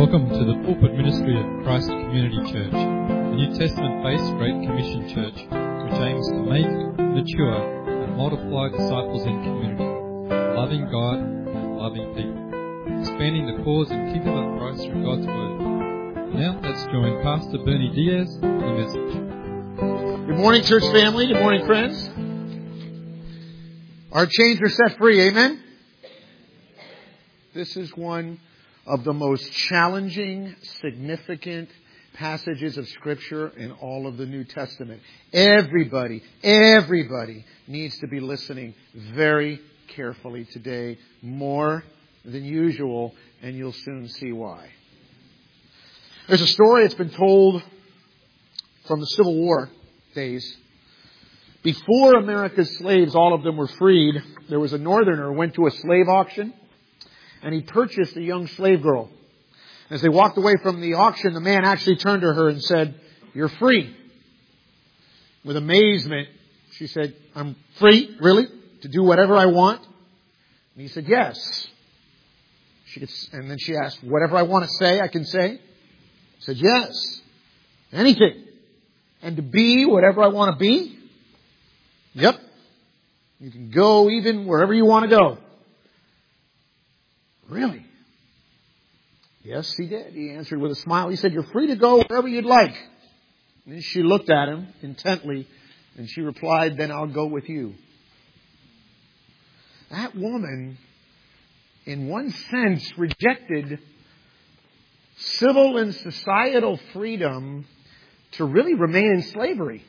Welcome to the pulpit ministry of Christ Community Church, a New Testament-based Great Commission church which aims to make, mature and multiply disciples in community, loving God and loving people, expanding the cause and kingdom of Christ through God's Word. Now let's join Pastor Bernie Diaz for the message. Good morning, church family. Good morning, friends. Our chains are set free. Amen? This is one of the most challenging, significant passages of Scripture in all of the New Testament. Everybody needs to be listening very carefully today, more than usual, and you'll soon see why. There's a story that's been told from the Civil War days. Before America's slaves, all of them were freed, there was a northerner who went to a slave auction, and he purchased a young slave girl. As they walked away from the auction, the man actually turned to her and said, "You're free." With amazement, she said, "I'm free, really? To do whatever I want?" And he said, "Yes." And then she asked, "Whatever I want to say, I can say?" He said, "Yes. Anything. And to be whatever I want to be?" "Yep. You can go even wherever you want to go." "Really?" "Yes, he did." He answered with a smile. He said, "You're free to go wherever you'd like." And then she looked at him intently and she replied, "Then I'll go with you." That woman, in one sense, rejected civil and societal freedom to really remain in slavery.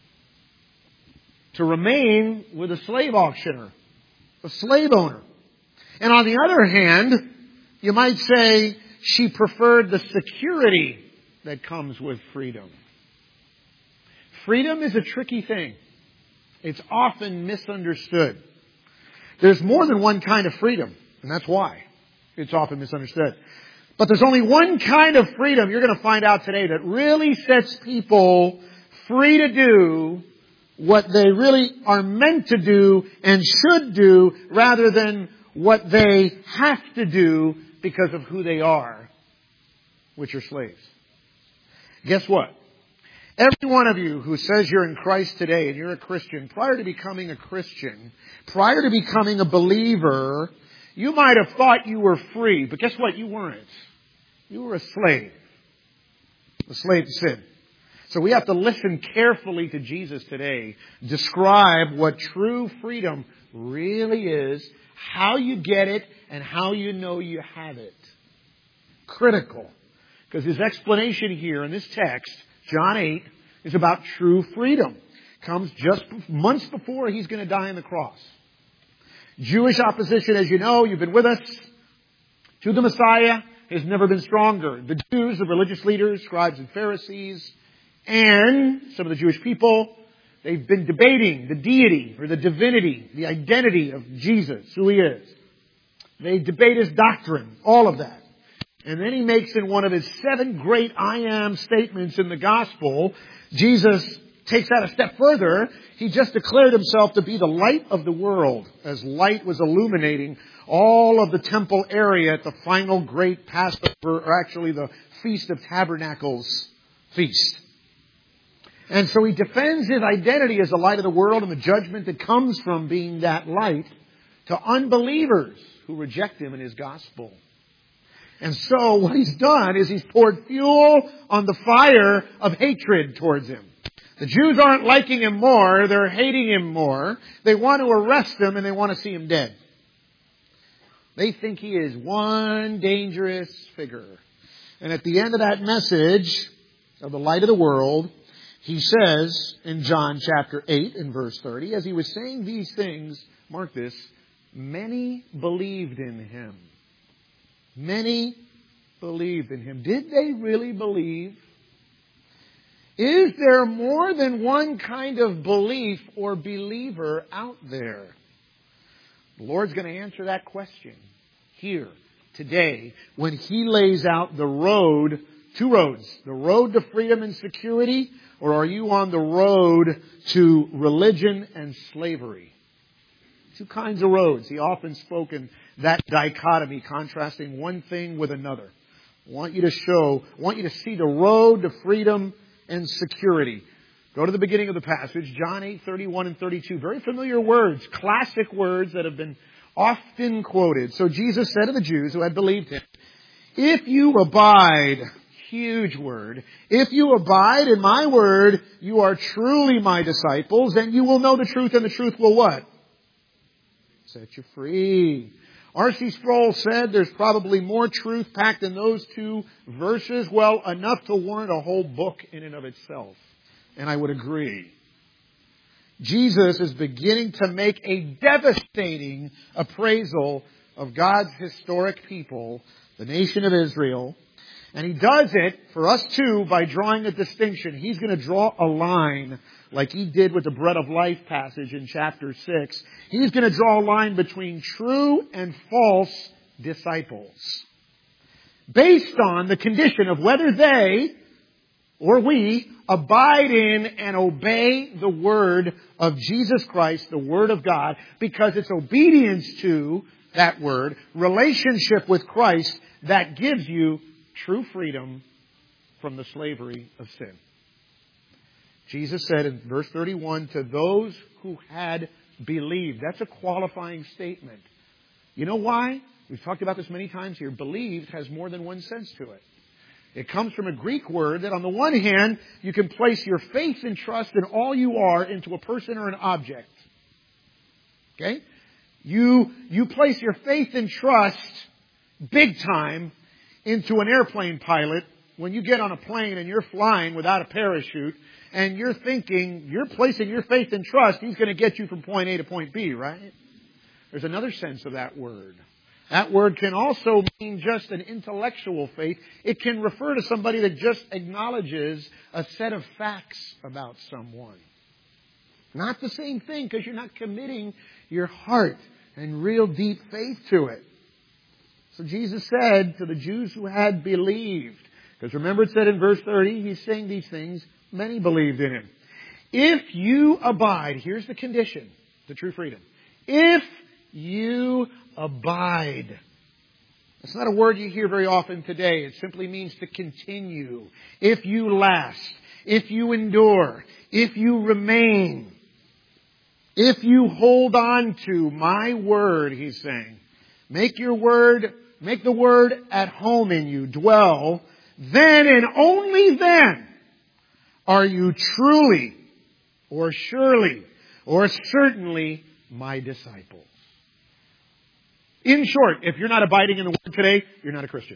To remain with a slave auctioneer, a slave owner. And on the other hand, you might say she preferred the security that comes with freedom. Freedom is a tricky thing. It's often misunderstood. There's more than one kind of freedom, and that's why it's often misunderstood. But there's only one kind of freedom you're going to find out today that really sets people free to do what they really are meant to do and should do rather than what they have to do because of who they are, which are slaves. Guess what? Every one of you who says you're in Christ today and you're a Christian, prior to becoming a Christian, prior to becoming a believer, you might have thought you were free, but guess what? You weren't. You were a slave to sin. So we have to listen carefully to Jesus today, describe what true freedom really is, how you get it, and how you know you have it. Critical. Because his explanation here in this text, John 8, is about true freedom. Comes just months before he's going to die on the cross. Jewish opposition, as you know, you've been with us, to the Messiah has never been stronger. The Jews, the religious leaders, scribes and Pharisees, and some of the Jewish people, they've been debating the deity or the divinity, the identity of Jesus, who he is. They debate his doctrine, all of that. And then he makes in one of his 7 great I am statements in the gospel, Jesus takes that a step further. He just declared himself to be the light of the world, as light was illuminating all of the temple area at the final great Passover, or actually the Feast of Tabernacles feast. And so he defends his identity as the light of the world and the judgment that comes from being that light to unbelievers who reject him and his gospel. And so what he's done is he's poured fuel on the fire of hatred towards him. The Jews aren't liking him more, they're hating him more. They want to arrest him and they want to see him dead. They think he is one dangerous figure. And at the end of that message of the light of the world, he says in John chapter 8 and verse 30, as he was saying these things, mark this, many believed in him. Many believed in him. Did they really believe? Is there more than one kind of belief or believer out there? The Lord's going to answer that question here, today, when he lays out the road, 2 roads, the road to freedom and security, or are you on the road to religion and slavery? 2 kinds of roads. He often spoke in that dichotomy, contrasting one thing with another. I want you to see the road to freedom and security. Go to the beginning of the passage, John 8:31 and 32. Very familiar words, classic words that have been often quoted. So Jesus said to the Jews who had believed Him, if you abide, huge word, if you abide in my word, you are truly my disciples, and you will know the truth, and the truth will what? Set you free. R.C. Sproul said there's probably more truth packed in those two verses. Well, enough to warrant a whole book in and of itself. And I would agree. Jesus is beginning to make a devastating appraisal of God's historic people, the nation of Israel. And He does it for us too by drawing a distinction. He's going to draw a line like He did with the bread of life passage in chapter 6. He's going to draw a line between true and false disciples based on the condition of whether they or we abide in and obey the Word of Jesus Christ, the Word of God, because it's obedience to that Word, relationship with Christ, that gives you true freedom from the slavery of sin. Jesus said in verse 31, to those who had believed. That's a qualifying statement. You know why? We've talked about this many times here. Believed has more than one sense to it. It comes from a Greek word that on the one hand, you can place your faith and trust in all you are into a person or an object. Okay? You place your faith and trust big time into an airplane pilot when you get on a plane and you're flying without a parachute and you're thinking, you're placing your faith and trust, he's going to get you from point A to point B, right? There's another sense of that word. That word can also mean just an intellectual faith. It can refer to somebody that just acknowledges a set of facts about someone. Not the same thing because you're not committing your heart and real deep faith to it. So Jesus said to the Jews who had believed, because remember it said in verse 30, He's saying these things, many believed in Him. If you abide, here's the condition, the true freedom. If you abide. It's not a word you hear very often today. It simply means to continue. If you last. If you endure. If you remain. If you hold on to my word, He's saying. Make the word at home in you. Dwell. Then and only then are you truly or surely or certainly my disciples. In short, if you're not abiding in the Word today, you're not a Christian.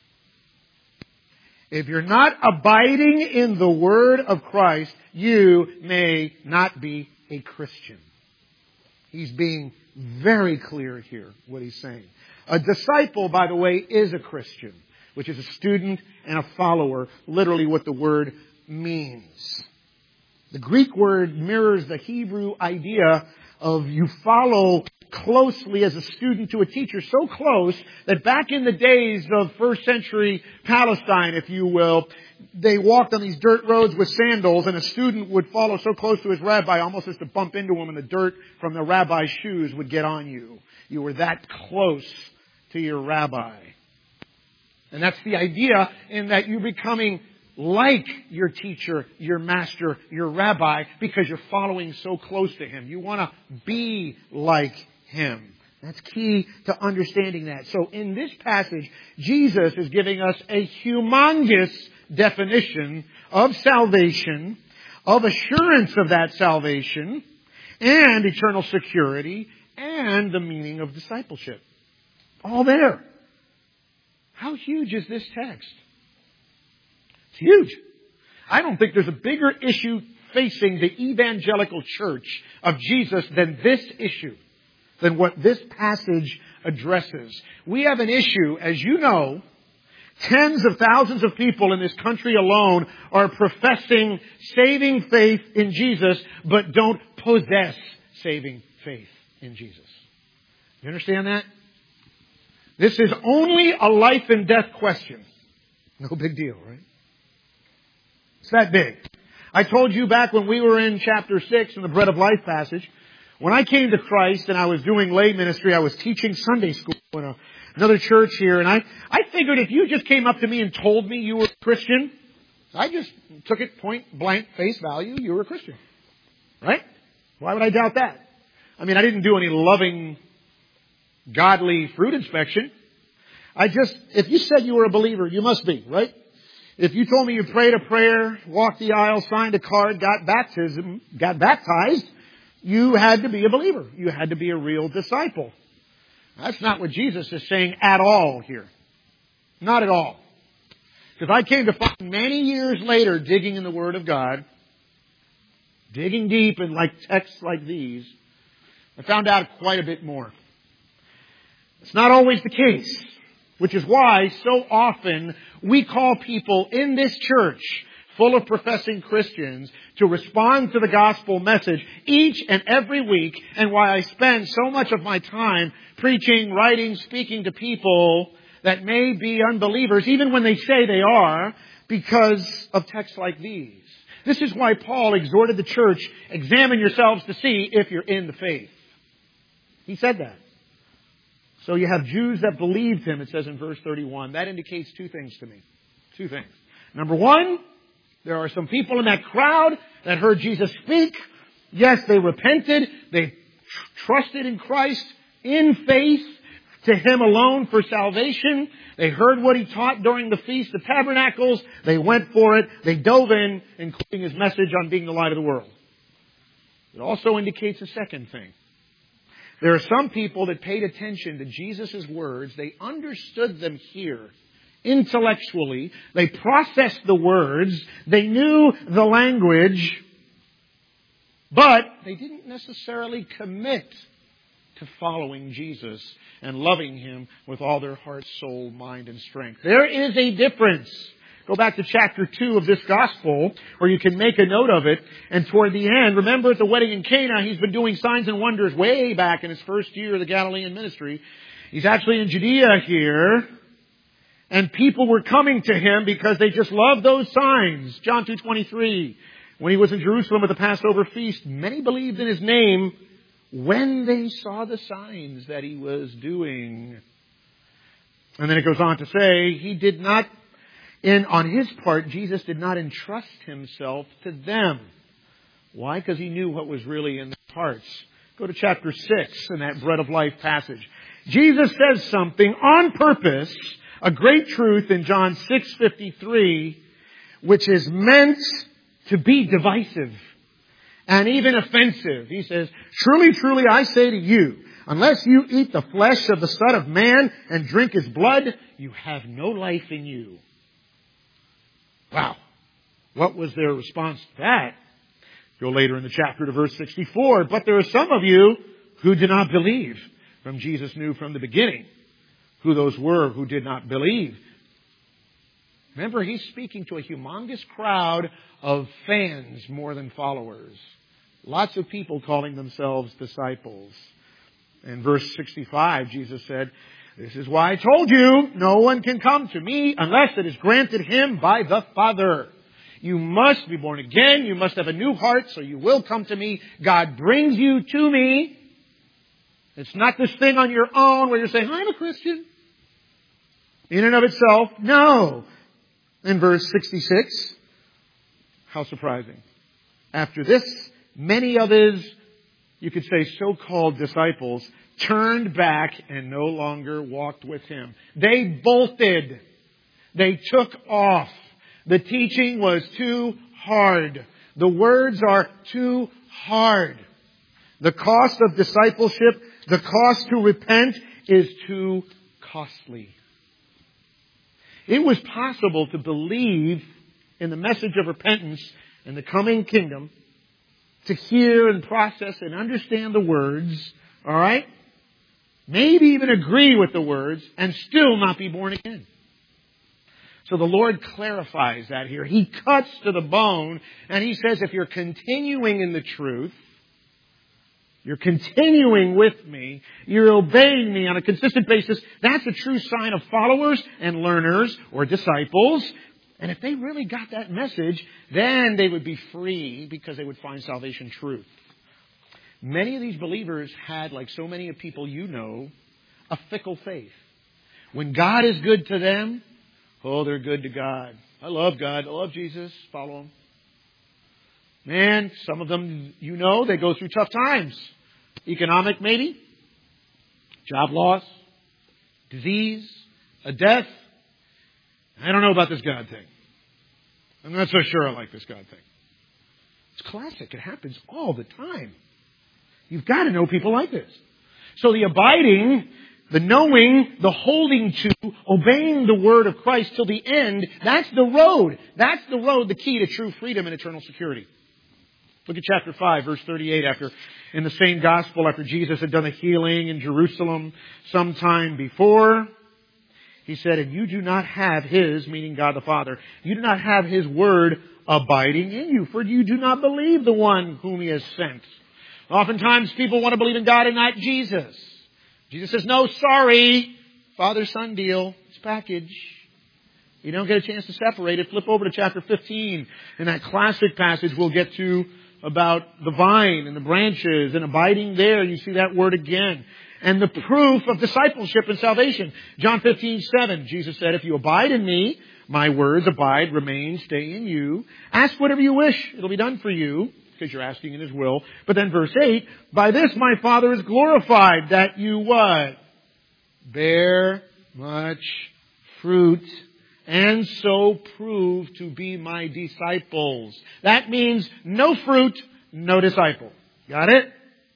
If you're not abiding in the Word of Christ, you may not be a Christian. He's being very clear here, what He's saying. A disciple, by the way, is a Christian, which is a student and a follower, literally what the word means. The Greek word mirrors the Hebrew idea of you follow closely as a student to a teacher, so close that back in the days of first century Palestine, if you will, they walked on these dirt roads with sandals, and a student would follow so close to his rabbi almost as to bump into him, and the dirt from the rabbi's shoes would get on you. You were that close to your rabbi. And that's the idea, in that you're becoming like your teacher, your master, your rabbi, because you're following so close to him. You want to be like him. That's key to understanding that. So in this passage, Jesus is giving us a humongous definition of salvation, of assurance of that salvation, and eternal security, and the meaning of discipleship. All there. How huge is this text? It's huge. I don't think there's a bigger issue facing the evangelical church of Jesus than this issue, than what this passage addresses. We have an issue, as you know, tens of thousands of people in this country alone are professing saving faith in Jesus, but don't possess saving faith in Jesus. You understand that? This is only a life and death question. No big deal, right? It's that big. I told you back when we were in chapter 6 in the Bread of Life passage, when I came to Christ and I was doing lay ministry, I was teaching Sunday school in another church here, and I figured if you just came up to me and told me you were a Christian, I just took it point blank face value, you were a Christian. Right? Why would I doubt that? I mean, I didn't do any loving, godly fruit inspection. If you said you were a believer, you must be, right? If you told me you prayed a prayer, walked the aisle, signed a card, got baptized, you had to be a believer. You had to be a real disciple. That's not what Jesus is saying at all here. Not at all. Because I came to find many years later, digging in the Word of God, digging deep in texts like these, I found out quite a bit more. It's not always the case, which is why so often we call people in this church full of professing Christians to respond to the gospel message each and every week, and why I spend so much of my time preaching, writing, speaking to people that may be unbelievers, even when they say they are, because of texts like these. This is why Paul exhorted the church, examine yourselves to see if you're in the faith. He said that. So you have Jews that believed him, it says in verse 31. That indicates two things to me. Two things. Number one, there are some people in that crowd that heard Jesus speak. Yes, they repented. They trusted in Christ in faith to Him alone for salvation. They heard what He taught during the Feast of Tabernacles. They went for it. They dove in, including His message on being the light of the world. It also indicates a second thing. There are some people that paid attention to Jesus' words. They understood them here intellectually. They processed the words. They knew the language. But they didn't necessarily commit to following Jesus and loving Him with all their heart, soul, mind, and strength. There is a difference. Go back to chapter 2 of this gospel, where you can make a note of it. And toward the end, remember at the wedding in Cana, He's been doing signs and wonders way back in His first year of the Galilean ministry. He's actually in Judea here. And people were coming to Him because they just loved those signs. John 2:23. When He was in Jerusalem at the Passover feast, many believed in His name when they saw the signs that He was doing. And then it goes on to say, He did not, on His part, Jesus did not entrust Himself to them. Why? Because He knew what was really in their hearts. Go to chapter 6 in that bread of life passage. Jesus says something on purpose, a great truth in John 6:53, which is meant to be divisive and even offensive. He says, "Truly, truly, I say to you, unless you eat the flesh of the Son of Man and drink His blood, you have no life in you." Wow. What was their response to that? Go later in the chapter to verse 64. But there are some of you who did not believe. From Jesus knew from the beginning who those were who did not believe. Remember, He's speaking to a humongous crowd of fans more than followers. Lots of people calling themselves disciples. In verse 65, Jesus said, "This is why I told you, no one can come to me unless it is granted him by the Father." You must be born again. You must have a new heart, so you will come to me. God brings you to me. It's not this thing on your own where you're saying, "I'm a Christian." In and of itself, no. In verse 66, how surprising. After this, many of His, you could say, so-called disciples turned back and no longer walked with Him. They bolted. They took off. The teaching was too hard. The words are too hard. The cost of discipleship, the cost to repent, is too costly. It was possible to believe in the message of repentance and the coming kingdom, to hear and process and understand the words, all right? Maybe even agree with the words and still not be born again. So the Lord clarifies that here. He cuts to the bone and He says, if you're continuing in the truth, you're continuing with me, you're obeying me on a consistent basis, that's a true sign of followers and learners or disciples. And if they really got that message, then they would be free because they would find salvation truth. Many of these believers had, like so many of people you know, a fickle faith. When God is good to them, oh, they're good to God. I love God. I love Jesus. Follow Him. Man, some of them, they go through tough times. Economic, maybe. Job loss. Disease. A death. I don't know about this God thing. I'm not so sure I like this God thing. It's classic. It happens all the time. You've got to know people like this. So the abiding, the knowing, the holding to, obeying the word of Christ till the end, that's the road. That's the road, the key to true freedom and eternal security. Look at chapter 5, verse 38. In the same gospel, after Jesus had done a healing in Jerusalem sometime before, He said, and you do not have His, meaning God the Father, you do not have His word abiding in you, for you do not believe the one whom He has sent. Oftentimes people want to believe in God and not Jesus. Jesus says, no, sorry. Father-son deal. It's package. You don't get a chance to separate it. Flip over to chapter 15. In that classic passage we'll get to about the vine and the branches and abiding there. You see that word again. And the proof of discipleship and salvation. John 15:7. Jesus said, if you abide in me, my words abide, remain, stay in you. Ask whatever you wish. It'll be done for you. Because you're asking in His will. But then verse 8, by this my Father is glorified, that you what? Bear much fruit, and so prove to be my disciples. That means no fruit, no disciple. Got it?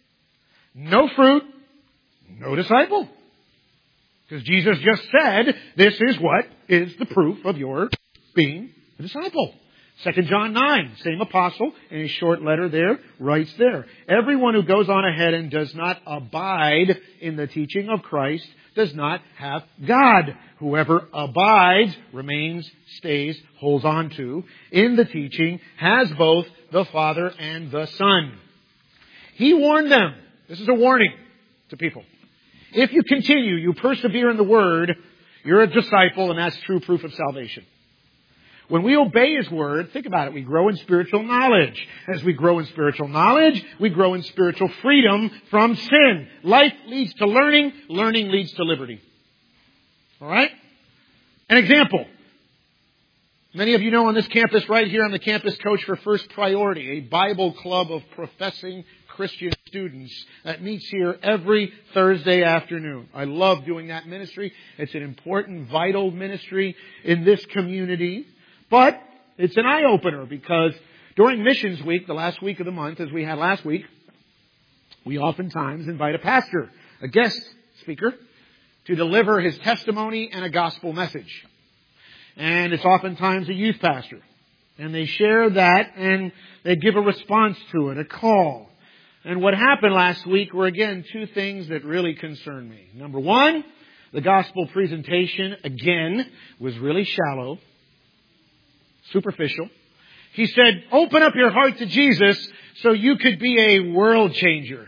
No fruit, no disciple. Because Jesus just said, this is what is the proof of your being a disciple. 2 John 9, same apostle, in a short letter there, writes there, everyone who goes on ahead and does not abide in the teaching of Christ does not have God. Whoever abides, remains, stays, holds on to, in the teaching, has both the Father and the Son. He warned them. This is a warning to people. If you continue, you persevere in the Word, you're a disciple, and that's true proof of salvation. When we obey His word, think about it, we grow in spiritual knowledge. As we grow in spiritual knowledge, we grow in spiritual freedom from sin. Life leads to learning, learning leads to liberty. Alright? An example. Many of you know on this campus, right here, I'm the campus coach for First Priority, a Bible club of professing Christian students that meets here every Thursday afternoon. I love doing that ministry. It's an important, vital ministry in this community. But it's an eye-opener because during Missions Week, the last week of the month, as we had last week, we oftentimes invite a pastor, a guest speaker, to deliver his testimony and a gospel message. And it's oftentimes a youth pastor. And they share that and they give a response to it, a call. And what happened last week were, again, two things that really concern me. Number one, the gospel presentation, again, was really shallow. Superficial. He said, open up your heart to Jesus so you could be a world changer.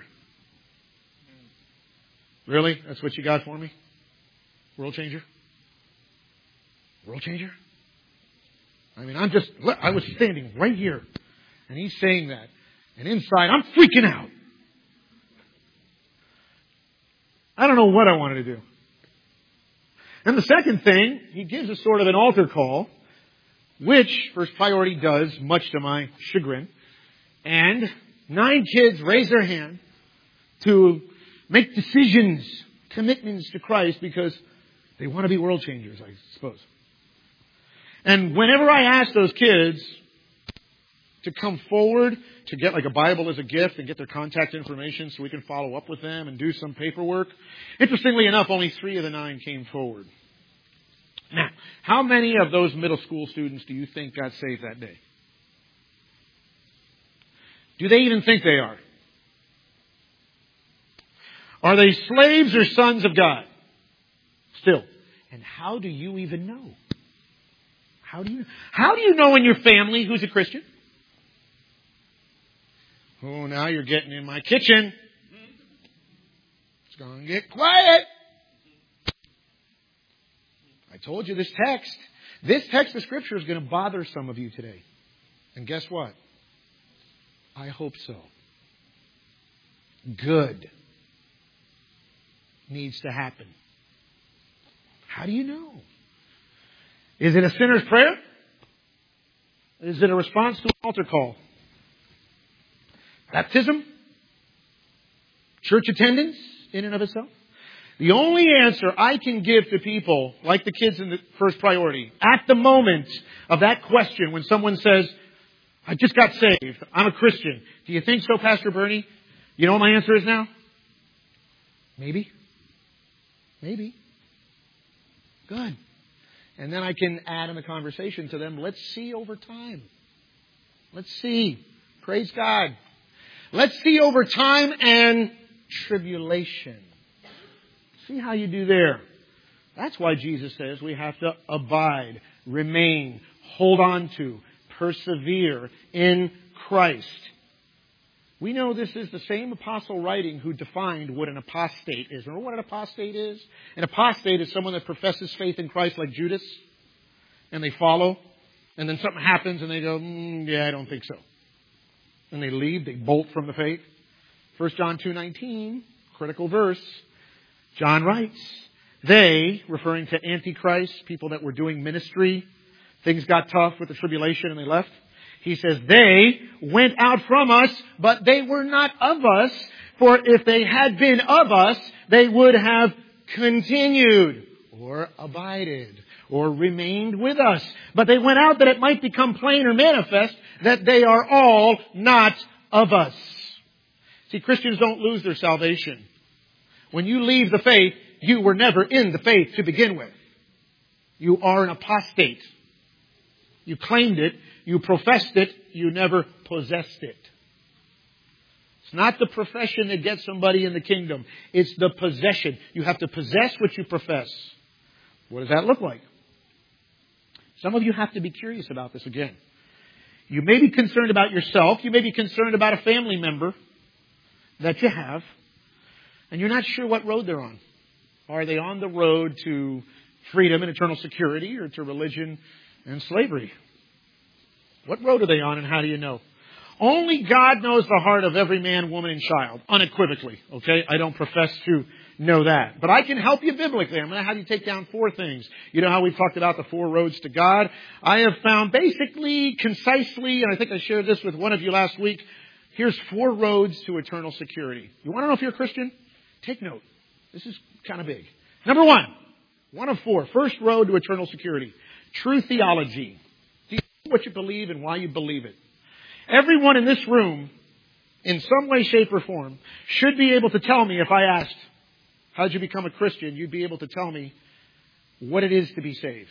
Really? That's what you got for me? World changer? World changer? I mean, I was standing right here and he's saying that. And inside, I'm freaking out. I don't know what I wanted to do. And the second thing, he gives us sort of an altar call, which First Priority does, much to my chagrin. And 9 kids raise their hand to make decisions, commitments to Christ because they want to be world changers, I suppose. And whenever I ask those kids to come forward to get like a Bible as a gift and get their contact information so we can follow up with them and do some paperwork, interestingly enough, only 3 of the 9 came forward. Now, how many of those middle school students do you think got saved that day? Do they even think they are? Are they slaves or sons of God? Still. And how do you even know? How do you know in your family who's a Christian? Oh, now you're getting in my kitchen. It's going to get quiet. I told you this text of Scripture is going to bother some of you today. And guess what? I hope so. Good needs to happen. How do you know? Is it a sinner's prayer? Is it a response to an altar call? Baptism? Church attendance in and of itself? The only answer I can give to people, like the kids in the first priority, at the moment of that question when someone says, I just got saved, I'm a Christian. Do you think so, Pastor Bernie? You know what my answer is now? Maybe. Maybe. Good. And then I can add in the conversation to them, let's see over time. Let's see. Praise God. Let's see over time and tribulation. See how you do there. That's why Jesus says we have to abide, remain, hold on to, persevere in Christ. We know this is the same apostle writing who defined what an apostate is. Remember what an apostate is? An apostate is someone that professes faith in Christ like Judas, and they follow, and then something happens and they go, yeah, I don't think so. And they leave, they bolt from the faith. 1 John 2:19, critical verse. John writes, they, referring to Antichrist, people that were doing ministry, things got tough with the tribulation and they left. He says, they went out from us, but they were not of us. For if they had been of us, they would have continued or abided or remained with us. But they went out that it might become plain or manifest that they are all not of us. See, Christians don't lose their salvation. When you leave the faith, you were never in the faith to begin with. You are an apostate. You claimed it. You professed it. You never possessed it. It's not the profession that gets somebody in the kingdom. It's the possession. You have to possess what you profess. What does that look like? Some of you have to be curious about this again. You may be concerned about yourself. You may be concerned about a family member that you have. And you're not sure what road they're on. Are they on the road to freedom and eternal security or to religion and slavery? What road are they on and how do you know? Only God knows the heart of every man, woman, and child, unequivocally. Okay? I don't profess to know that. But I can help you biblically. I'm going to have you take down 4 things. You know how we've talked about the 4 roads to God? I have found basically, concisely, and I think I shared this with one of you last week, here's 4 roads to eternal security. You want to know if you're a Christian? Take note. This is kind of big. Number 1 of 4, first road to eternal security. True theology. Do you know what you believe and why you believe it? Everyone in this room, in some way, shape, or form, should be able to tell me if I asked, how did you become a Christian? You'd be able to tell me what it is to be saved.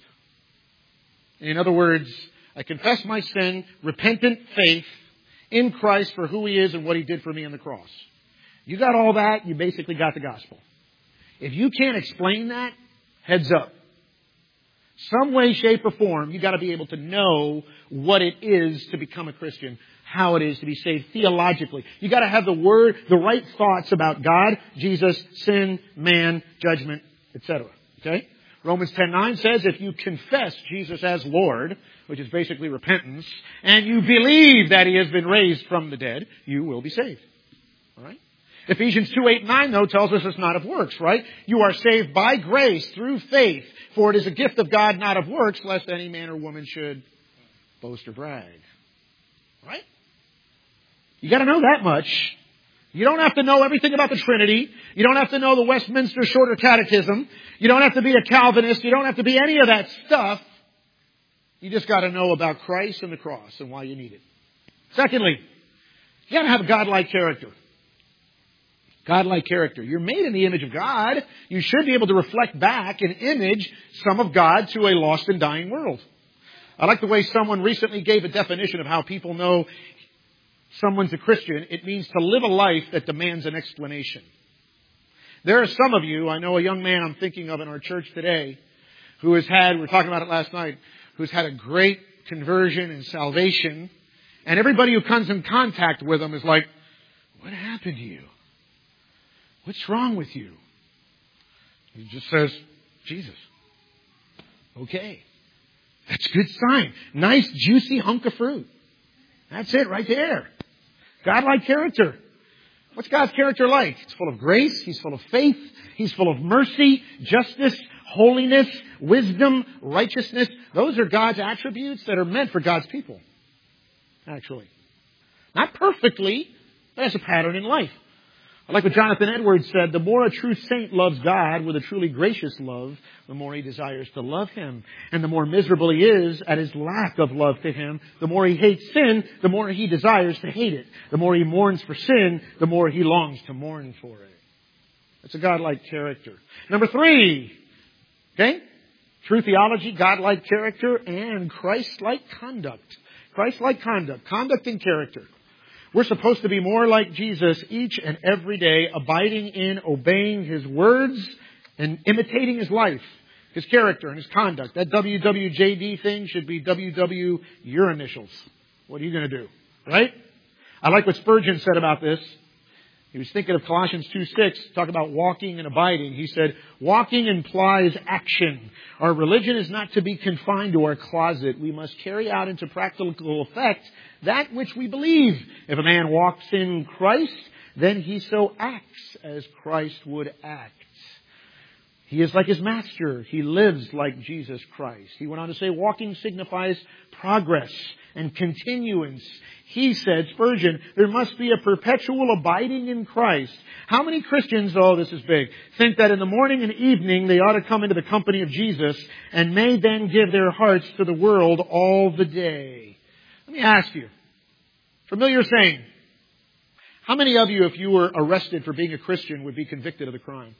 In other words, I confess my sin, repentant faith in Christ for who He is and what He did for me on the cross. You got all that, you basically got the gospel. If you can't explain that, heads up. Some way, shape, or form, you got to be able to know what it is to become a Christian, how it is to be saved theologically. You got to have the right thoughts about God, Jesus, sin, man, judgment, etc. Okay? Romans 10:9 says if you confess Jesus as Lord, which is basically repentance, and you believe that He has been raised from the dead, you will be saved. All right? Ephesians 2:8-9, though, tells us it's not of works, right? You are saved by grace through faith, for it is a gift of God, not of works, lest any man or woman should boast or brag. Right? You got to know that much. You don't have to know everything about the Trinity. You don't have to know the Westminster Shorter Catechism. You don't have to be a Calvinist. You don't have to be any of that stuff. You just got to know about Christ and the cross and why you need it. Secondly, you got to have a godlike character. Godlike character. You're made in the image of God. You should be able to reflect back and image some of God to a lost and dying world. I like the way someone recently gave a definition of how people know someone's a Christian. It means to live a life that demands an explanation. There are some of you, I know a young man I'm thinking of in our church today, who has had, we were talking about it last night, who's had a great conversion and salvation. And everybody who comes in contact with him is like, what happened to you? What's wrong with you? He just says, Jesus. Okay. That's a good sign. Nice, juicy hunk of fruit. That's it right there. God-like character. What's God's character like? He's full of grace. He's full of faith. He's full of mercy, justice, holiness, wisdom, righteousness. Those are God's attributes that are meant for God's people, actually. Not perfectly, but as a pattern in life. I like what Jonathan Edwards said, the more a true saint loves God with a truly gracious love, the more he desires to love Him. And the more miserable he is at his lack of love to Him, the more he hates sin, the more he desires to hate it. The more he mourns for sin, the more he longs to mourn for it. That's a God-like character. Number 3, okay? True theology, God-like character, and Christ-like conduct. Christ-like conduct. Conduct and character. We're supposed to be more like Jesus each and every day, abiding in, obeying His words, and imitating His life, His character, and His conduct. That WWJD thing should be WW your initials. What are you going to do? Right? I like what Spurgeon said about this. He was thinking of Colossians 2:6, talk about walking and abiding. He said, walking implies action. Our religion is not to be confined to our closet. We must carry out into practical effect that which we believe. If a man walks in Christ, then he so acts as Christ would act. He is like His Master. He lives like Jesus Christ. He went on to say, walking signifies progress and continuance. He said, Spurgeon, there must be a perpetual abiding in Christ. How many Christians, oh, this is big, think that in the morning and evening they ought to come into the company of Jesus and may then give their hearts to the world all the day? Let me ask you, familiar saying, how many of you, if you were arrested for being a Christian, would be convicted of the crime?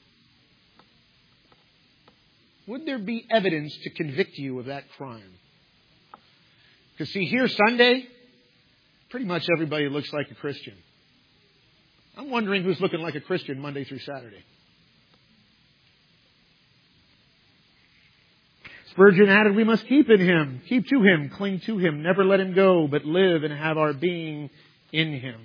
Would there be evidence to convict you of that crime? Because see, here Sunday, pretty much everybody looks like a Christian. I'm wondering who's looking like a Christian Monday through Saturday. Spurgeon added, we must keep in Him, keep to Him, cling to Him, never let Him go, but live and have our being in Him.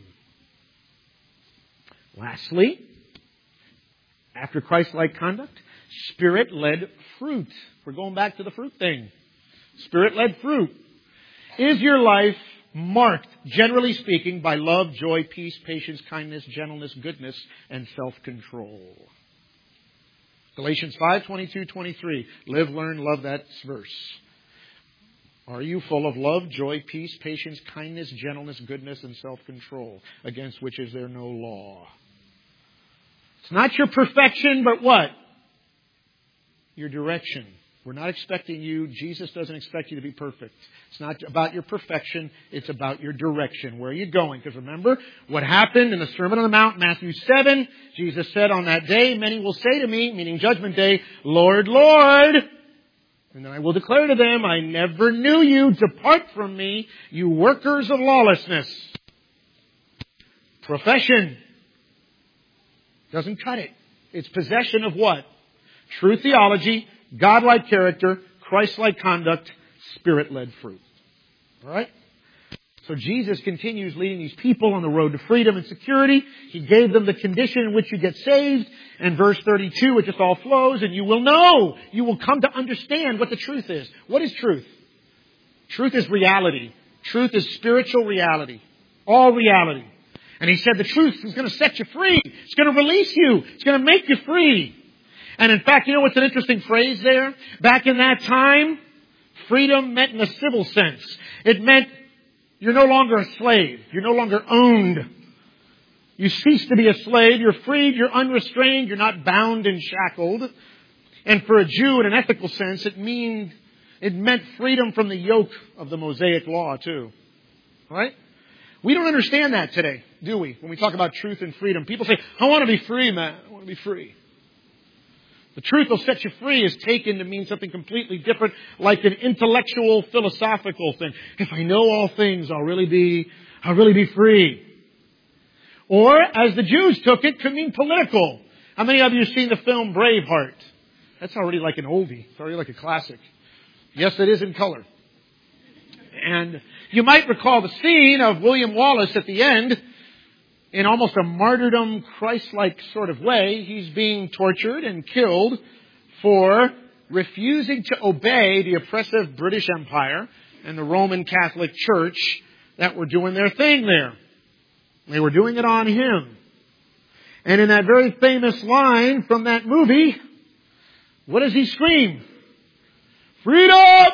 Lastly, after Christ-like conduct, Spirit-led fruit. We're going back to the fruit thing. Spirit-led fruit. Is your life marked, generally speaking, by love, joy, peace, patience, kindness, gentleness, goodness, and self-control? Galatians 5:22-23. Live, learn, love that verse. Are you full of love, joy, peace, patience, kindness, gentleness, goodness, and self-control, against which is there no law? It's not your perfection, but what? Your direction. We're not expecting you, Jesus doesn't expect you to be perfect. It's not about your perfection, it's about your direction. Where are you going? Because remember what happened in the Sermon on the Mount, Matthew 7. Jesus said, on that day, many will say to me, meaning Judgment Day, Lord, Lord. And then I will declare to them, I never knew you. Depart from me, you workers of lawlessness. Profession doesn't cut it. It's possession of what? True theology, God-like character, Christ-like conduct, Spirit-led fruit. All right? So Jesus continues leading these people on the road to freedom and security. He gave them the condition in which you get saved. And verse 32, it just all flows, and you will know. You will come to understand what the truth is. What is truth? Truth is reality. Truth is spiritual reality. All reality. And He said the truth is going to set you free. It's going to release you. It's going to make you free. And in fact, you know what's an interesting phrase there? Back in that time, freedom meant in a civil sense. It meant you're no longer a slave. You're no longer owned. You cease to be a slave. You're freed. You're unrestrained. You're not bound and shackled. And for a Jew, in an ethical sense, it meant freedom from the yoke of the Mosaic law, too. Right? We don't understand that today, do we? When we talk about truth and freedom. People say, I want to be free, man. I want to be free. The truth will set you free is taken to mean something completely different, like an intellectual, philosophical thing. If I know all things, I'll really be free. Or, as the Jews took it, could mean political. How many of you have seen the film Braveheart? That's already like an oldie. It's already like a classic. Yes, it is in color. And you might recall the scene of William Wallace at the end. In almost a martyrdom, Christ-like sort of way, he's being tortured and killed for refusing to obey the oppressive British Empire and the Roman Catholic Church that were doing their thing there. They were doing it on him. And in that very famous line from that movie, what does he scream? Freedom!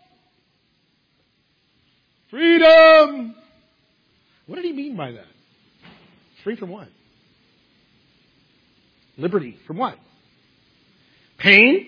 Freedom! What did he mean by that? Free from what? Liberty from what? Pain?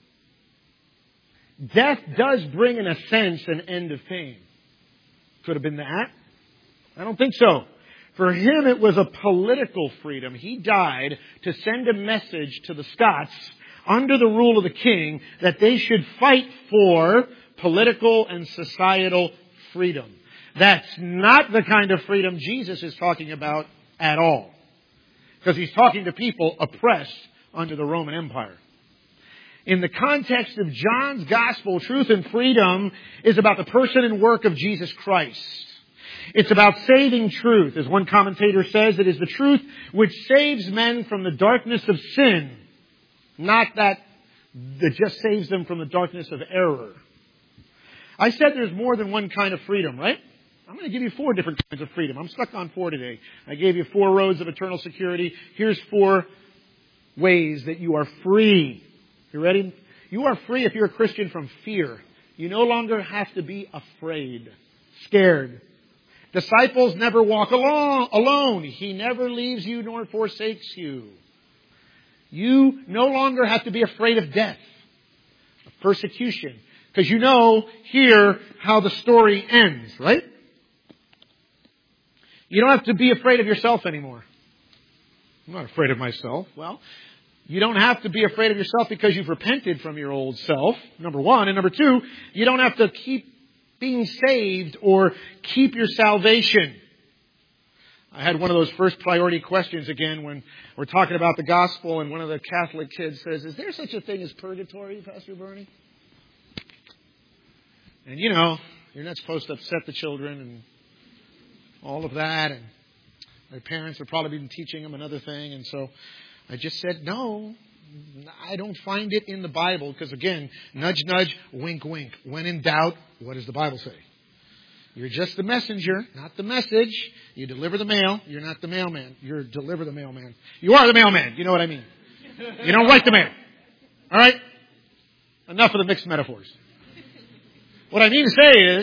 Death does bring, in a sense, an end of pain. Could have been that. I don't think so. For him, it was a political freedom. He died to send a message to the Scots under the rule of the king that they should fight for political and societal freedom. That's not the kind of freedom Jesus is talking about at all. Because he's talking to people oppressed under the Roman Empire. In the context of John's Gospel, truth and freedom is about the person and work of Jesus Christ. It's about saving truth. As one commentator says, it is the truth which saves men from the darkness of sin. Not that just saves them from the darkness of error. I said there's more than one kind of freedom, right? I'm going to give you 4 different kinds of freedom. I'm stuck on 4 today. I gave you 4 roads of eternal security. Here's 4 ways that you are free. You ready? You are free if you're a Christian from fear. You no longer have to be afraid, scared. Disciples never walk alone. He never leaves you nor forsakes you. You no longer have to be afraid of death, of persecution, because you know here how the story ends, right? You don't have to be afraid of yourself anymore. I'm not afraid of myself. Well, you don't have to be afraid of yourself because you've repented from your old self, number 1. And number 2, you don't have to keep being saved or keep your salvation. I had one of those first priority questions again when we're talking about the gospel, and one of the Catholic kids says, "Is there such a thing as purgatory, Pastor Bernie?" And you know, you're not supposed to upset the children and all of that, and their parents have probably been teaching them another thing, and so I just said, no, I don't find it in the Bible, because again, nudge, nudge, wink, wink. When in doubt, what does the Bible say? You're just the messenger, not the message. You deliver the mail. You're not the mailman. You deliver the mailman. You are the mailman. You know what I mean. You don't write the mail. All right? Enough of the mixed metaphors. What I mean to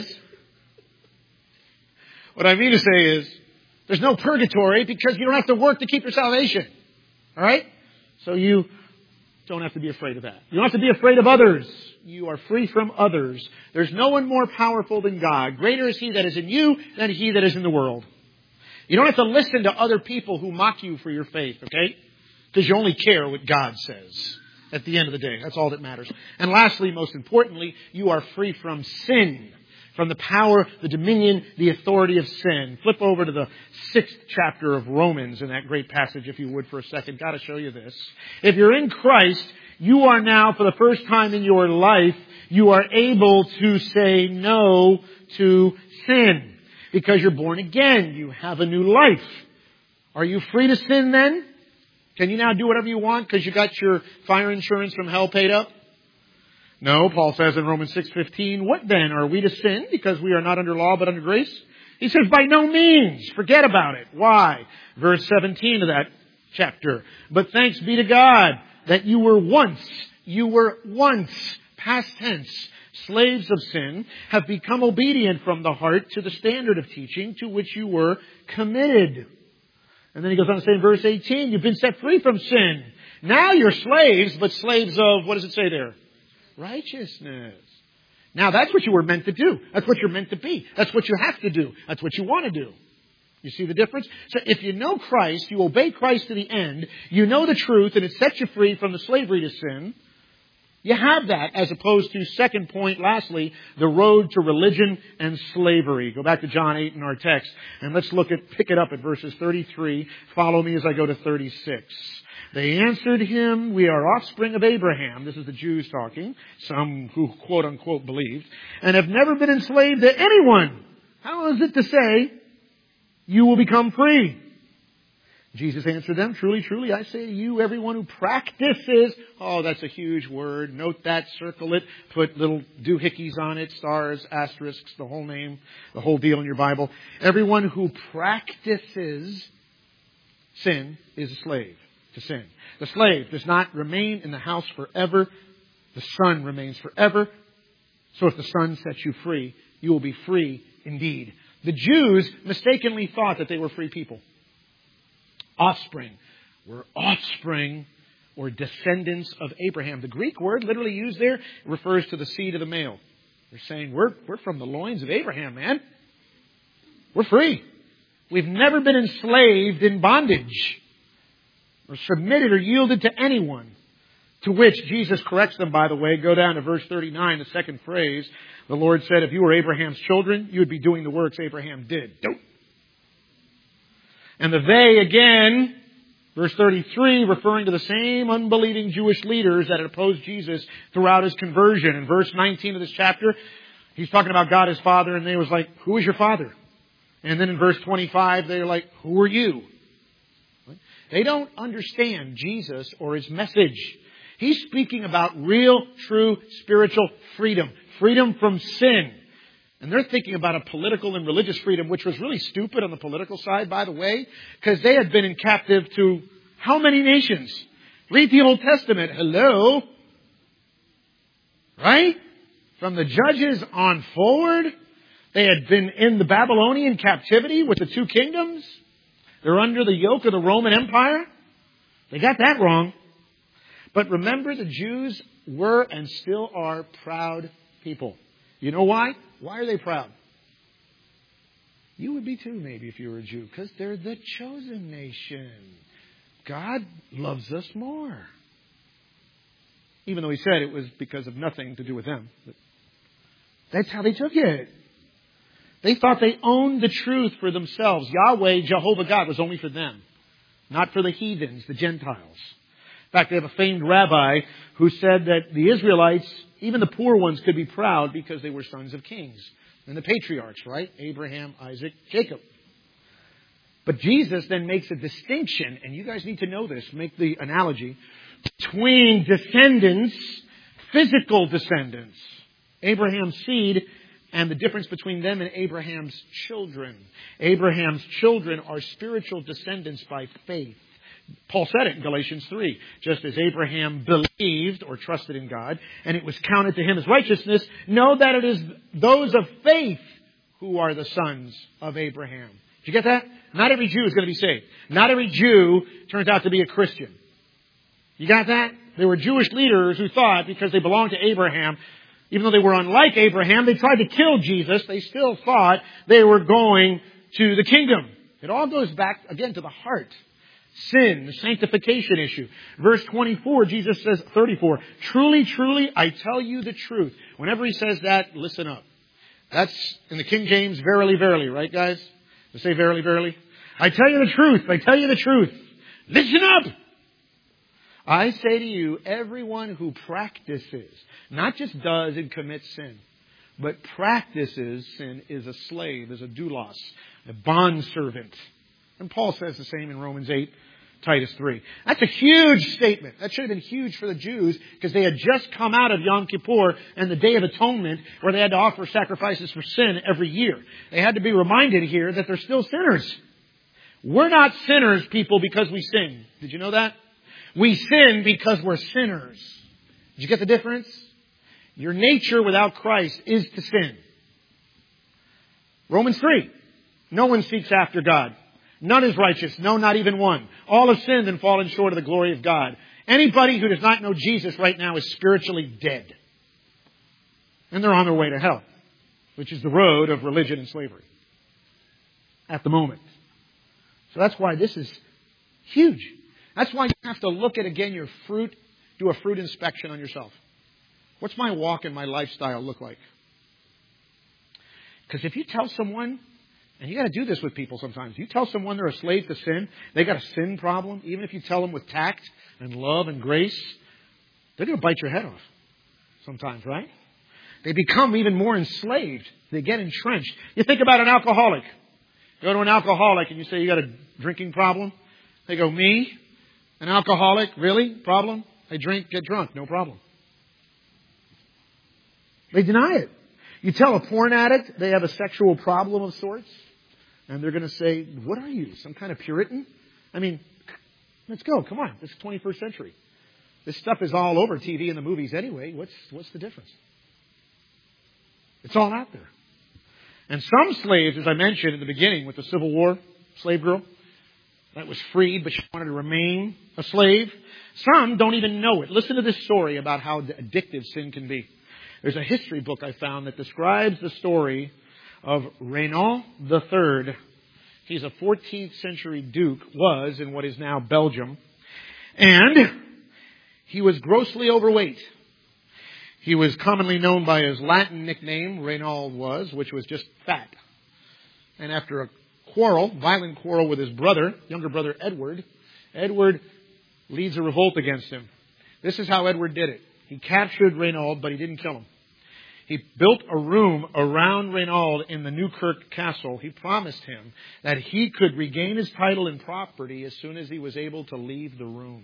say is, there's no purgatory because you don't have to work to keep your salvation. All right? So you don't have to be afraid of that. You don't have to be afraid of others. You are free from others. There's no one more powerful than God. Greater is He that is in you than he that is in the world. You don't have to listen to other people who mock you for your faith, okay? Because you only care what God says at the end of the day. That's all that matters. And lastly, most importantly, you are free from sin. From the power, the dominion, the authority of sin. Flip over to the 6th chapter of Romans in that great passage, if you would, for a second. Got to show you this. If you're in Christ, you are now, for the first time in your life, you are able to say no to sin. Because you're born again. You have a new life. Are you free to sin then? Can you now do whatever you want because you got your fire insurance from hell paid up? No, Paul says in Romans 6:15, what then? Are we to sin because we are not under law but under grace? He says, by no means. Forget about it. Why? Verse 17 of that chapter. But thanks be to God that you were once, past tense, slaves of sin, have become obedient from the heart to the standard of teaching to which you were committed. And then he goes on to say in verse 18, you've been set free from sin. Now you're slaves, but slaves of, what does it say there? Righteousness. Now that's what you were meant to do. That's what you're meant to be. That's what you have to do. That's what you want to do. You see the difference? So if you know Christ, you obey Christ to the end, you know the truth, and it sets you free from the slavery to sin. You have that, as opposed to, second point, lastly, the road to religion and slavery. Go back to John 8 in our text, and let's pick it up at verses 33. Follow me as I go to 36. They answered him, we are offspring of Abraham. This is the Jews talking, some who quote unquote believed, and have never been enslaved to anyone. How is it to say, you will become free? Jesus answered them, truly, truly, I say to you, everyone who practices, oh, that's a huge word. Note that, circle it, put little doohickeys on it, stars, asterisks, the whole name, the whole deal in your Bible. Everyone who practices sin is a slave to sin. The slave does not remain in the house forever, The Son remains forever. So if the Son sets you free, you will be free indeed. The Jews mistakenly thought that they were free people. Offspring. We're offspring or descendants of Abraham. The Greek word literally used there refers to the seed of the male. They're saying, we're from the loins of Abraham, man. We're free. We've never been enslaved in bondage or submitted or yielded to anyone. To which Jesus corrects them, by the way. Go down to verse 39, the second phrase. The Lord said, if you were Abraham's children, you would be doing the works Abraham did. Don't. And the they again, verse 33, referring to the same unbelieving Jewish leaders that had opposed Jesus throughout his conversion. In verse 19 of this chapter, he's talking about God his Father, and they was like, who is your Father? And then in verse 25, they're like, who are you? They don't understand Jesus or his message. He's speaking about real, true, spiritual freedom. Freedom from sin. And they're thinking about a political and religious freedom, which was really stupid on the political side, by the way, because they had been in captive to how many nations? Read the Old Testament. Hello? Right? From the Judges on forward, they had been in the Babylonian captivity with the two kingdoms. They're under the yoke of the Roman Empire. They got that wrong. But remember, the Jews were and still are proud people. You know why? Why are they proud? You would be too, maybe, if you were a Jew, because they're the chosen nation. God loves us more. Even though he said it was because of nothing to do with them. But that's how they took it. They thought they owned the truth for themselves. Yahweh, Jehovah God, was only for them. Not for the heathens, the Gentiles. In fact, they have a famed rabbi who said that the Israelites, even the poor ones, could be proud because they were sons of kings. And the patriarchs, right? Abraham, Isaac, Jacob. But Jesus then makes a distinction, and you guys need to know this, make the analogy, between descendants, physical descendants, Abraham's seed, and the difference between them and Abraham's children. Abraham's children are spiritual descendants by faith. Paul said it in Galatians 3. Just as Abraham believed or trusted in God, and it was counted to him as righteousness, know that it is those of faith who are the sons of Abraham. Did you get that? Not every Jew is going to be saved. Not every Jew turns out to be a Christian. You got that? There were Jewish leaders who thought because they belonged to Abraham, even though they were unlike Abraham, they tried to kill Jesus. They still thought they were going to the kingdom. It all goes back, again, to the heart. Sin, the sanctification issue. Verse 24, Jesus says, 34, truly, truly, I tell you the truth. Whenever he says that, listen up. That's in the King James, verily, verily, right, guys? They say verily, verily. I tell you the truth. I tell you the truth. Listen up. I say to you, everyone who practices, not just does and commits sin, but practices sin is a slave, is a doulos, a bondservant. And Paul says the same in Romans 8, Titus 3. That's a huge statement. That should have been huge for the Jews because they had just come out of Yom Kippur and the Day of Atonement where they had to offer sacrifices for sin every year. They had to be reminded here that they're still sinners. We're not sinners, people, because we sin. Did you know that? We sin because we're sinners. Did you get the difference? Your nature without Christ is to sin. Romans 3. No one seeks after God. None is righteous. No, not even one. All have sinned and fallen short of the glory of God. Anybody who does not know Jesus right now is spiritually dead. And they're on their way to hell, which is the road of religion and slavery at the moment. So that's why this is huge. That's why you have to look at, again, your fruit, do a fruit inspection on yourself. What's my walk and my lifestyle look like? Because if you tell someone, and you got to do this with people sometimes. You tell someone they're a slave to sin, they got a sin problem, even if you tell them with tact and love and grace, they're going to bite your head off sometimes, right? They become even more enslaved. They get entrenched. You think about an alcoholic. You go to an alcoholic and you say, you got a drinking problem? They go, me? An alcoholic? Really? Problem? I drink, get drunk. No problem. They deny it. You tell a porn addict they have a sexual problem of sorts, and they're going to say, what are you, some kind of Puritan? I mean, let's go. Come on. This is 21st century. This stuff is all over TV and the movies anyway. What's the difference? It's all out there. And some slaves, as I mentioned in the beginning with the Civil War, slave girl, that was freed, but she wanted to remain a slave. Some don't even know it. Listen to this story about how addictive sin can be. There's a history book I found that describes the story of Renaud III. He's a 14th century duke, was in what is now Belgium. And he was grossly overweight. He was commonly known by his Latin nickname, Renaud was, which was just fat. And after a violent quarrel with his brother, younger brother Edward leads a revolt against him. This is how Edward did it. He captured Renaud, but he didn't kill him. He built a room around Renaud in the Newkirk Castle. He promised him that he could regain his title and property as soon as he was able to leave the room.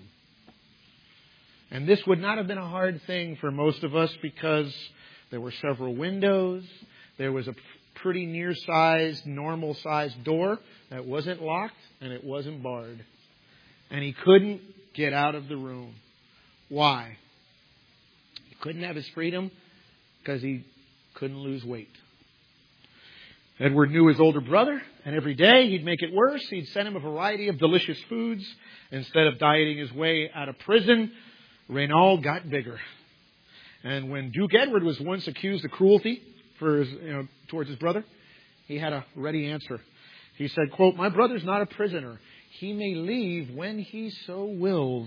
And this would not have been a hard thing for most of us because there were several windows. There was a pretty near-sized, normal-sized door that wasn't locked and it wasn't barred. And he couldn't get out of the room. Why? He couldn't have his freedom because he couldn't lose weight. Edward knew his older brother, and every day he'd make it worse. He'd send him a variety of delicious foods. Instead of dieting his way out of prison, Renaud got bigger. And when Duke Edward was once accused of cruelty towards his brother, he had a ready answer. He said, quote, "My brother's not a prisoner. He may leave when he so wills."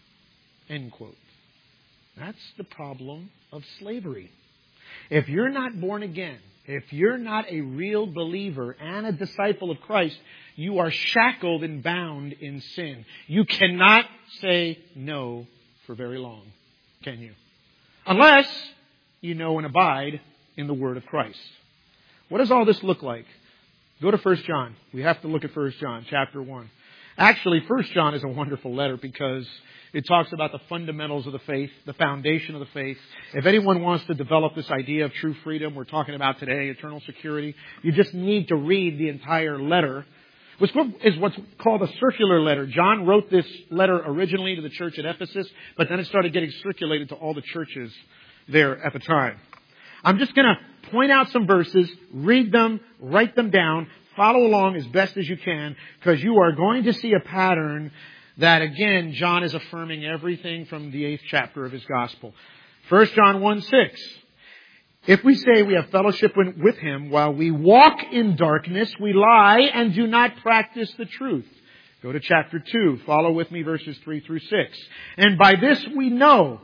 End quote. That's the problem of slavery. If you're not born again, if you're not a real believer and a disciple of Christ, you are shackled and bound in sin. You cannot say no for very long, can you? Unless you know and abide in the Word of Christ. What does all this look like? Go to 1 John. We have to look at 1 John, chapter 1. Actually, 1 John is a wonderful letter because it talks about the fundamentals of the faith, the foundation of the faith. If anyone wants to develop this idea of true freedom we're talking about today, eternal security, you just need to read the entire letter. Which is what's called a circular letter. John wrote this letter originally to the church at Ephesus, but then it started getting circulated to all the churches there at the time. I'm just going to point out some verses, read them, write them down, follow along as best as you can, because you are going to see a pattern that, again, John is affirming everything from the 8th chapter of his gospel. 1 John 1:6. If we say we have fellowship with Him while we walk in darkness, we lie and do not practice the truth. Go to chapter 2. Follow with me verses 3 through 6. And by this we know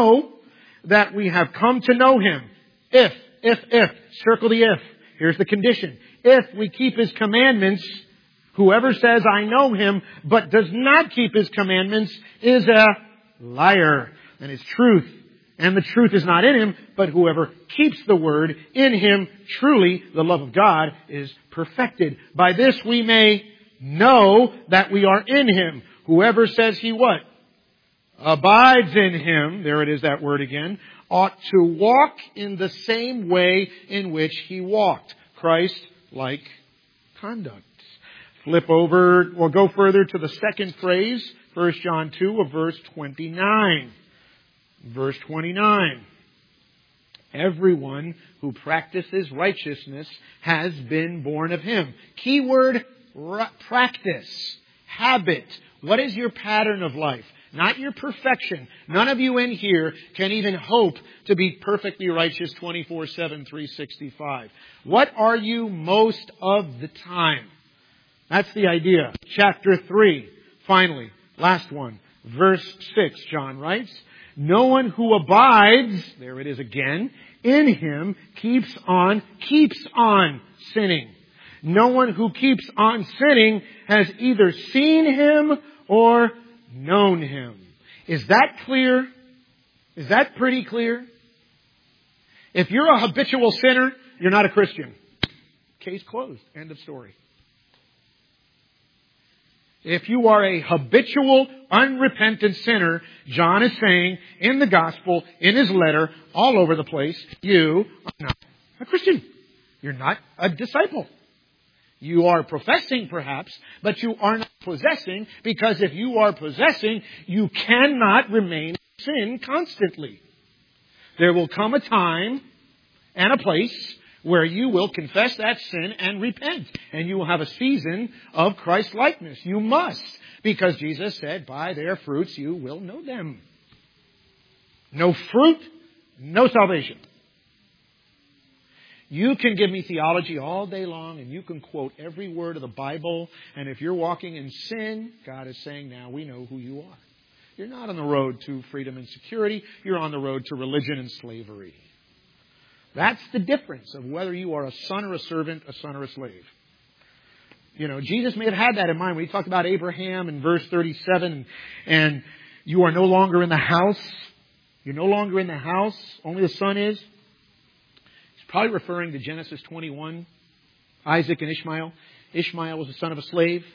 that we have come to know Him. If, circle the if. Here's the condition. If we keep His commandments, whoever says I know Him but does not keep His commandments is a liar. And His truth. And the truth is not in Him, but whoever keeps the word in Him, truly the love of God is perfected. By this we may know that we are in Him. Whoever says he what? Abides in Him, there it is that word again, ought to walk in the same way in which He walked. Christ-like conduct. Flip over, we'll go further to the second phrase, 1 John 2 of verse 29. Verse 29. Everyone who practices righteousness has been born of Him. Keyword, practice. Habit. What is your pattern of life? Not your perfection. None of you in here can even hope to be perfectly righteous 24/7, 365. What are you most of the time? That's the idea. Chapter 3. Finally, last one. Verse 6, John writes, no one who abides, there it is again, in Him keeps on sinning. No one who keeps on sinning has either seen Him or known Him. Is that clear? Is that pretty clear? If you're a habitual sinner, you're not a Christian. Case closed. End of story. If you are a habitual, unrepentant sinner, John is saying in the gospel, in his letter, all over the place, you are not a Christian. You're not a disciple. You are professing perhaps, but you are not possessing, because if you are possessing, you cannot remain a sin constantly. There will come a time and a place where you will confess that sin and repent. And you will have a season of Christ-likeness. You must. Because Jesus said, by their fruits you will know them. No fruit, no salvation. You can give me theology all day long and you can quote every word of the Bible. And if you're walking in sin, God is saying, now we know who you are. You're not on the road to freedom and security. You're on the road to religion and slavery. That's the difference of whether you are a son or a servant, a son or a slave. You know, Jesus may have had that in mind when he talked about Abraham in verse 37. And you are no longer in the house. You're no longer in the house. Only the son is. He's probably referring to Genesis 21. Isaac and Ishmael. Ishmael was the son of a slave.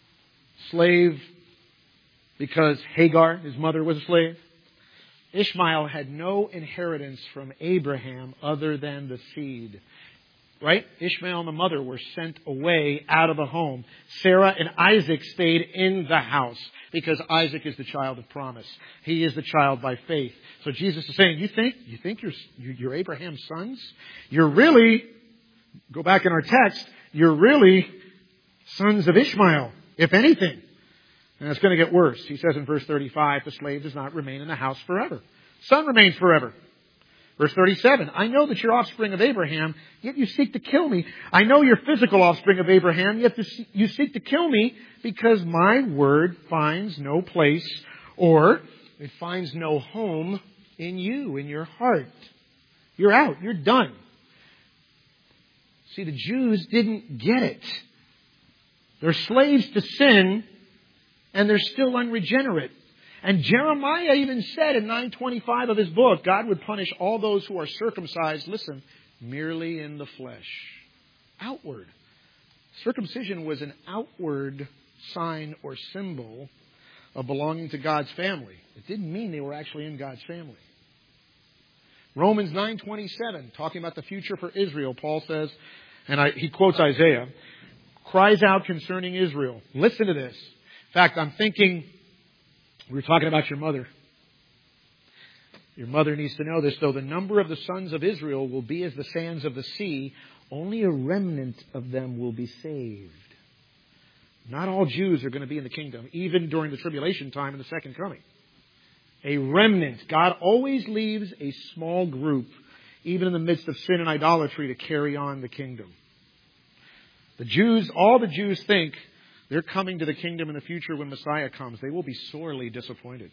Slave because Hagar, his mother, was a slave. Ishmael had no inheritance from Abraham other than the seed. Right? Ishmael and the mother were sent away out of the home. Sarah and Isaac stayed in the house because Isaac is the child of promise. He is the child by faith. So Jesus is saying, you think you're Abraham's sons? You're really, go back in our text, you're really sons of Ishmael, if anything. And it's going to get worse. He says in verse 35, the slave does not remain in the house forever. Son remains forever. Verse 37, I know that you're offspring of Abraham, yet you seek to kill me. I know you're physical offspring of Abraham, yet you seek to kill me because my word finds no place or it finds no home in you, in your heart. You're out. You're done. See, the Jews didn't get it. They're slaves to sin and they're still unregenerate. And Jeremiah even said in 9:25 of his book, God would punish all those who are circumcised, listen, merely in the flesh. Outward. Circumcision was an outward sign or symbol of belonging to God's family. It didn't mean they were actually in God's family. Romans 9:27, talking about the future for Israel, Paul says, and he quotes Isaiah, cries out concerning Israel. Listen to this. In fact, I'm thinking, we were talking about your mother. Your mother needs to know this, though the number of the sons of Israel will be as the sands of the sea, only a remnant of them will be saved. Not all Jews are going to be in the kingdom, even during the tribulation time and the second coming. A remnant. God always leaves a small group, even in the midst of sin and idolatry, to carry on the kingdom. The Jews, all the Jews think they're coming to the kingdom in the future when Messiah comes. They will be sorely disappointed.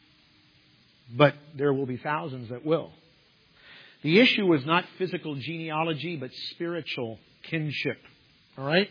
But there will be thousands that will. The issue is not physical genealogy, but spiritual kinship. All right?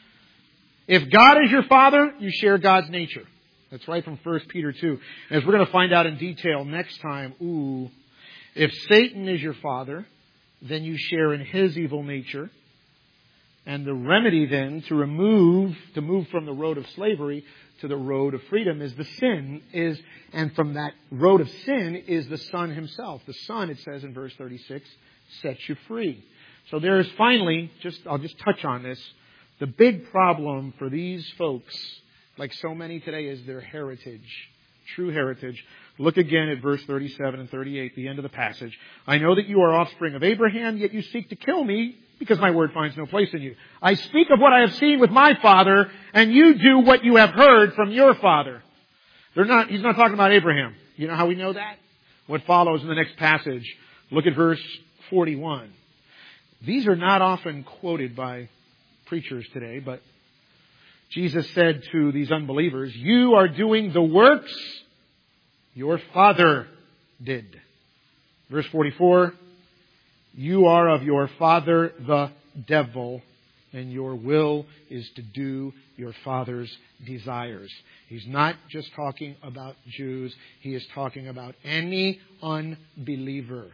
If God is your father, you share God's nature. That's right from 1 Peter 2. As we're going to find out in detail next time, if Satan is your father, then you share in his evil nature. And the remedy then to move from the road of slavery to the road of freedom is the sin and from that road of sin is the Son himself. The Son, it says in verse 36, sets you free. So there is finally, I'll just touch on this, the big problem for these folks, like so many today, is their heritage, true heritage. Look again at verse 37 and 38, the end of the passage. I know that you are offspring of Abraham, yet you seek to kill me, because my word finds no place in you. I speak of what I have seen with my father, and you do what you have heard from your father. He's not talking about Abraham. You know how we know that? What follows in the next passage. Look at verse 41. These are not often quoted by preachers today, but Jesus said to these unbelievers, you are doing the works your father did. Verse 44, you are of your father the devil, and your will is to do your father's desires. He's not just talking about Jews. He is talking about any unbeliever,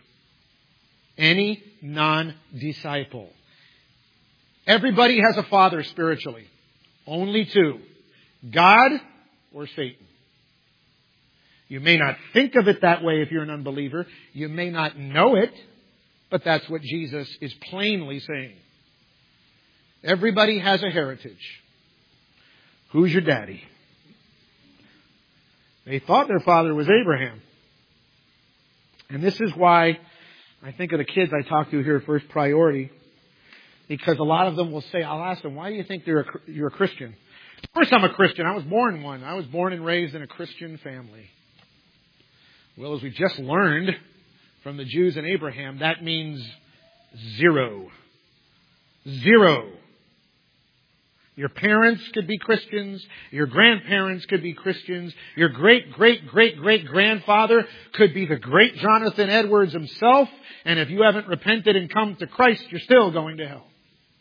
any non-disciple. Everybody has a father spiritually. Only two. God or Satan. You may not think of it that way if you're an unbeliever. You may not know it, but that's what Jesus is plainly saying. Everybody has a heritage. Who's your daddy? They thought their father was Abraham. And this is why I think of the kids I talk to here at First Priority, because a lot of them will say, I'll ask them, why do you think you're a Christian? Of course I'm a Christian. I was born one. I was born and raised in a Christian family. Well, as we just learned from the Jews and Abraham, that means zero. Zero. Your parents could be Christians. Your grandparents could be Christians. Your great-great-great-great-grandfather could be the great Jonathan Edwards himself. And if you haven't repented and come to Christ, you're still going to hell.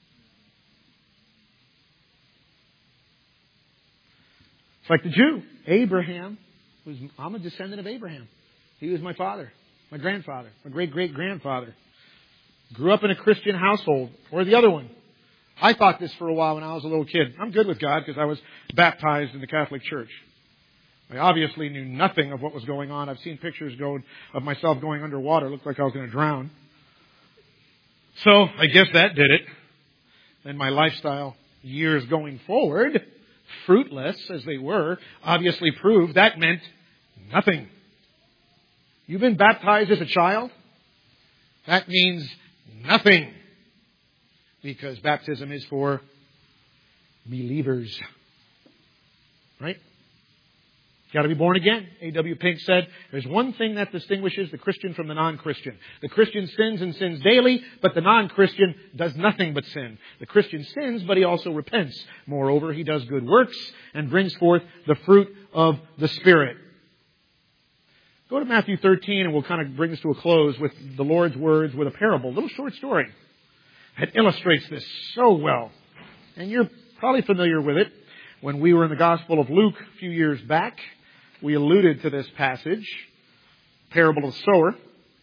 It's like the Jew. Abraham. I'm a descendant of Abraham. He was my father, my grandfather, my great-great-grandfather. Grew up in a Christian household. Or the other one. I thought this for a while when I was a little kid. I'm good with God because I was baptized in the Catholic Church. I obviously knew nothing of what was going on. I've seen pictures of myself going underwater. It looked like I was going to drown. So I guess that did it. And my lifestyle years going forward, fruitless as they were, obviously proved that meant nothing. You've been baptized as a child? That means nothing. Because baptism is for believers. Right? You've got to be born again. A.W. Pink said, there's one thing that distinguishes the Christian from the non-Christian. The Christian sins and sins daily, but the non-Christian does nothing but sin. The Christian sins, but he also repents. Moreover, he does good works and brings forth the fruit of the Spirit. Go to Matthew 13 and we'll kind of bring this to a close with the Lord's words with a parable, a little short story. It illustrates this so well. And you're probably familiar with it. When we were in the Gospel of Luke a few years back, we alluded to this passage, parable of the sower.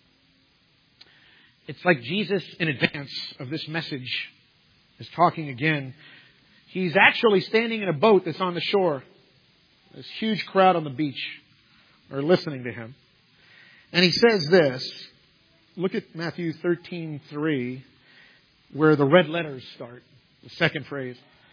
It's like Jesus, in advance of this message, is talking again. He's actually standing in a boat that's on the shore. This huge crowd on the beach are listening to him. And he says this. Look at Matthew 13:3. Where the red letters start. The second phrase.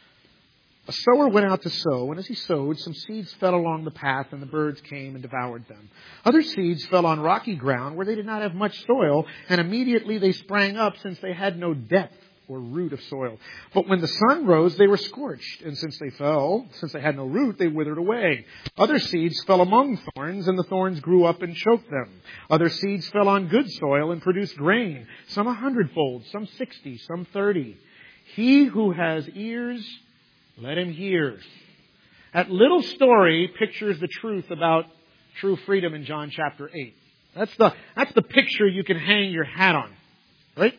A sower went out to sow, and as he sowed, some seeds fell along the path, and the birds came and devoured them. Other seeds fell on rocky ground where they did not have much soil, and immediately they sprang up since they had no depth or root of soil. But when the sun rose, they were scorched, and since they had no root, they withered away. Other seeds fell among thorns, and the thorns grew up and choked them. Other seeds fell on good soil and produced grain, some 100-fold, some 60, some 30. He who has ears, let him hear. That little story pictures the truth about true freedom in John chapter 8. That's the picture you can hang your hat on. Right?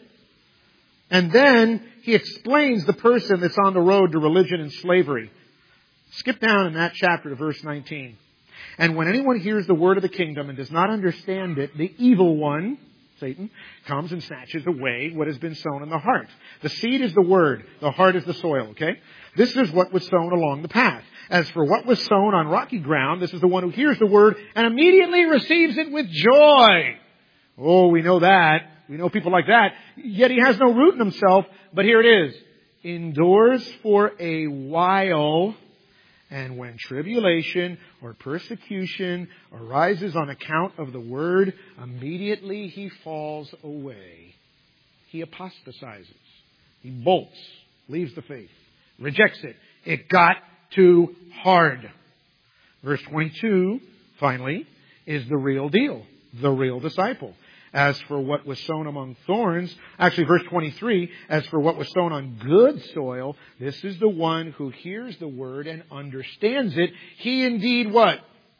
And then he explains the person that's on the road to religion and slavery. Skip down in that chapter to verse 19. And when anyone hears the word of the kingdom and does not understand it, the evil one, Satan, comes and snatches away what has been sown in the heart. The seed is the word. The heart is the soil, okay? This is what was sown along the path. As for what was sown on rocky ground, this is the one who hears the word and immediately receives it with joy. Oh, we know that. We know people like that. Yet he has no root in himself. But here it is. Endures for a while. And when tribulation or persecution arises on account of the word, immediately he falls away. He apostatizes. He bolts. Leaves the faith. Rejects it. It got too hard. Verse 22, finally, is the real deal. The real disciple. As for what was sown among thorns, actually verse 23, as for what was sown on good soil, this is the one who hears the word and understands it. He indeed what?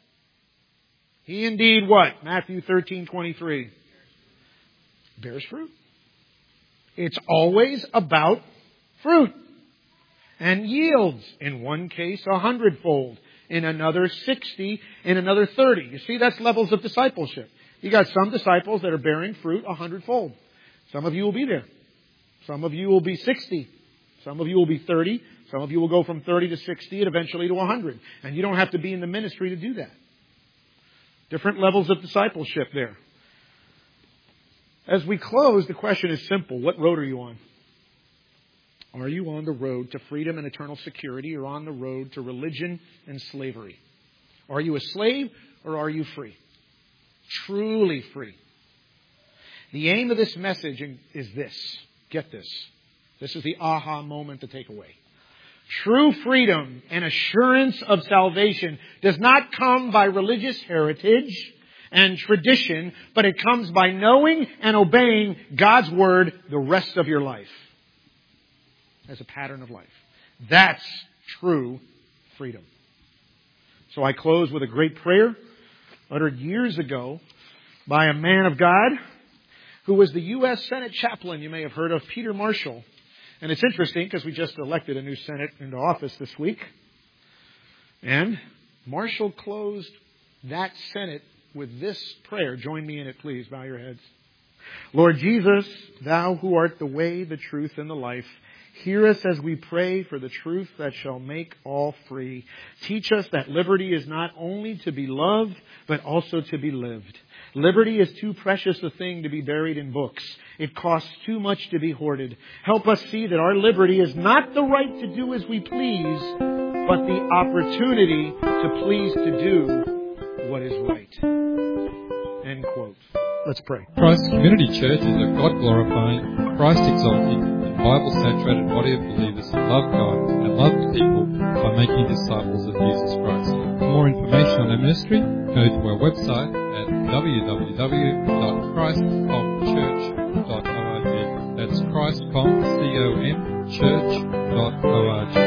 He indeed what? Matthew 13:23. Bears fruit. It's always about fruit. And yields, in one case, 100-fold. In another 60, in another 30. You see, that's levels of discipleship. You got some disciples that are bearing fruit 100-fold. Some of you will be there. Some of you will be 60. Some of you will be 30. Some of you will go from 30 to 60 and eventually to 100. And you don't have to be in the ministry to do that. Different levels of discipleship there. As we close, the question is simple. What road are you on? Are you on the road to freedom and eternal security, or on the road to religion and slavery? Are you a slave or are you free? Truly free. The aim of this message is this. Get this. This is the aha moment to take away. True freedom and assurance of salvation does not come by religious heritage and tradition, but it comes by knowing and obeying God's Word the rest of your life as a pattern of life. That's true freedom. So I close with a great prayer uttered years ago by a man of God who was the U.S. Senate chaplain, you may have heard of, Peter Marshall. And it's interesting because we just elected a new Senate into office this week. And Marshall closed that Senate with this prayer. Join me in it, please. Bow your heads. Lord Jesus, Thou who art the way, the truth, and the life, hear us as we pray for the truth that shall make all free. Teach us that liberty is not only to be loved, but also to be lived. Liberty is too precious a thing to be buried in books. It costs too much to be hoarded. Help us see that our liberty is not the right to do as we please, but the opportunity to please to do what is right. End quote. Let's pray. Christ Community Church is a God-glorifying, Christ-exalting, and Bible-saturated body of believers who love God and love people by making disciples of Jesus Christ. For more information on our ministry, go to our website at www.christcomchurch.org. That's christcom, church.org.